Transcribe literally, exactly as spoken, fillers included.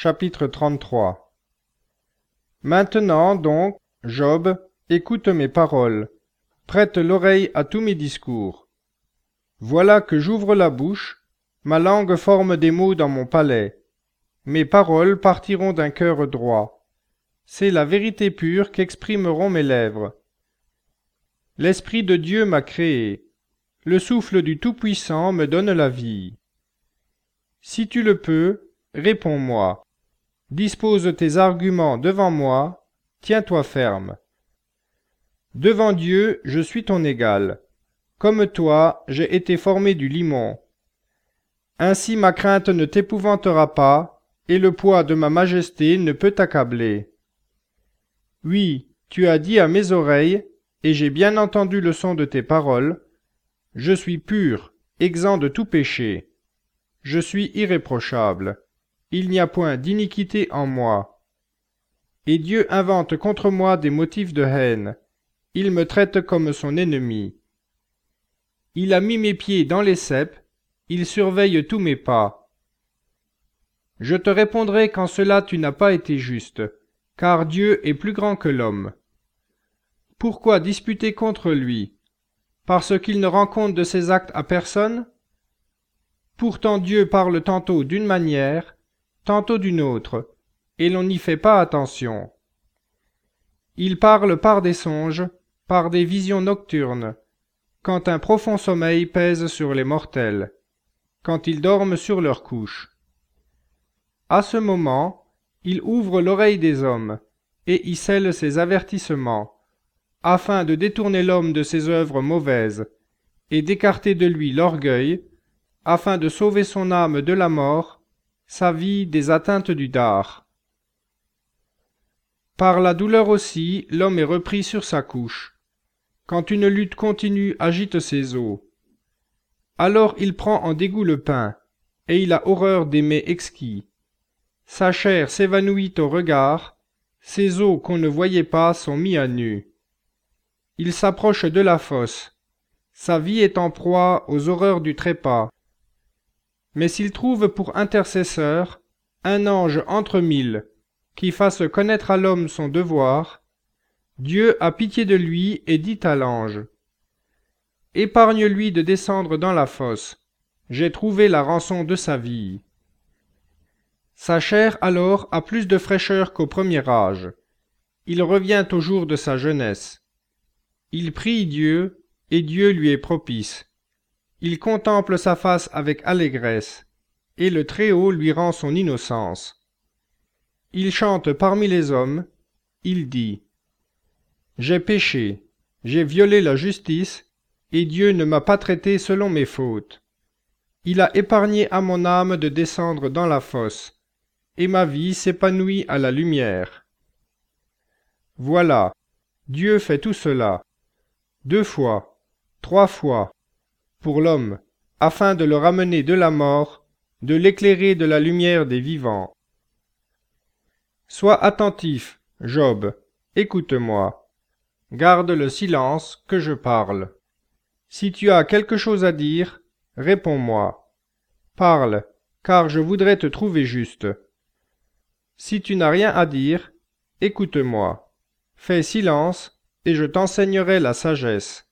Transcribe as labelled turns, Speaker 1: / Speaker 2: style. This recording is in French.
Speaker 1: Chapitre trente-trois. Maintenant donc, Job, écoute mes paroles, prête l'oreille à tous mes discours. Voilà que j'ouvre la bouche, ma langue forme des mots dans mon palais. Mes paroles partiront d'un cœur droit. C'est la vérité pure qu'exprimeront mes lèvres. L'Esprit de Dieu m'a créé. Le souffle du Tout-Puissant me donne la vie. Si tu le peux, réponds-moi. Dispose tes arguments devant moi, tiens-toi ferme. Devant Dieu, je suis ton égal. Comme toi, j'ai été formé du limon. Ainsi ma crainte ne t'épouvantera pas, et le poids de ma majesté ne peut t'accabler. Oui, tu as dit à mes oreilles, et j'ai bien entendu le son de tes paroles, je suis pur, exempt de tout péché. Je suis irréprochable. Il n'y a point d'iniquité en moi. Et Dieu invente contre moi des motifs de haine. Il me traite comme son ennemi. Il a mis mes pieds dans les ceps, il surveille tous mes pas. Je te répondrai qu'en cela tu n'as pas été juste, car Dieu est plus grand que l'homme. Pourquoi disputer contre lui? Parce qu'il ne rend compte de ses actes à personne? Pourtant Dieu parle tantôt d'une manière, tantôt d'une autre, et l'on n'y fait pas attention. Il parle par des songes, par des visions nocturnes, quand un profond sommeil pèse sur les mortels, quand ils dorment sur leur couche. À ce moment, il ouvre l'oreille des hommes, et y scelle ses avertissements, afin de détourner l'homme de ses œuvres mauvaises, et d'écarter de lui l'orgueil, afin de sauver son âme de la mort, sa vie des atteintes du dard. Par la douleur aussi, l'homme est repris sur sa couche, quand une lutte continue agite ses os. Alors il prend en dégoût le pain, et il a horreur des mets exquis. Sa chair s'évanouit au regard, ses os qu'on ne voyait pas sont mis à nu. Il s'approche de la fosse, sa vie est en proie aux horreurs du trépas. Mais s'il trouve pour intercesseur un ange entre mille, qui fasse connaître à l'homme son devoir, Dieu a pitié de lui et dit à l'ange, « Épargne-lui de descendre dans la fosse, j'ai trouvé la rançon de sa vie. » Sa chair alors a plus de fraîcheur qu'au premier âge. Il revient au jour de sa jeunesse. Il prie Dieu, et Dieu lui est propice. Il contemple sa face avec allégresse, et le Très-Haut lui rend son innocence. Il chante parmi les hommes, il dit, « J'ai péché, j'ai violé la justice, et Dieu ne m'a pas traité selon mes fautes. Il a épargné à mon âme de descendre dans la fosse, et ma vie s'épanouit à la lumière. » Voilà, Dieu fait tout cela, deux fois, trois fois, pour l'homme, afin de le ramener de la mort, de l'éclairer de la lumière des vivants. Sois attentif, Job, écoute-moi. Garde le silence, que je parle. Si tu as quelque chose à dire, réponds-moi. Parle, car je voudrais te trouver juste. Si tu n'as rien à dire, écoute-moi. Fais silence, et je t'enseignerai la sagesse.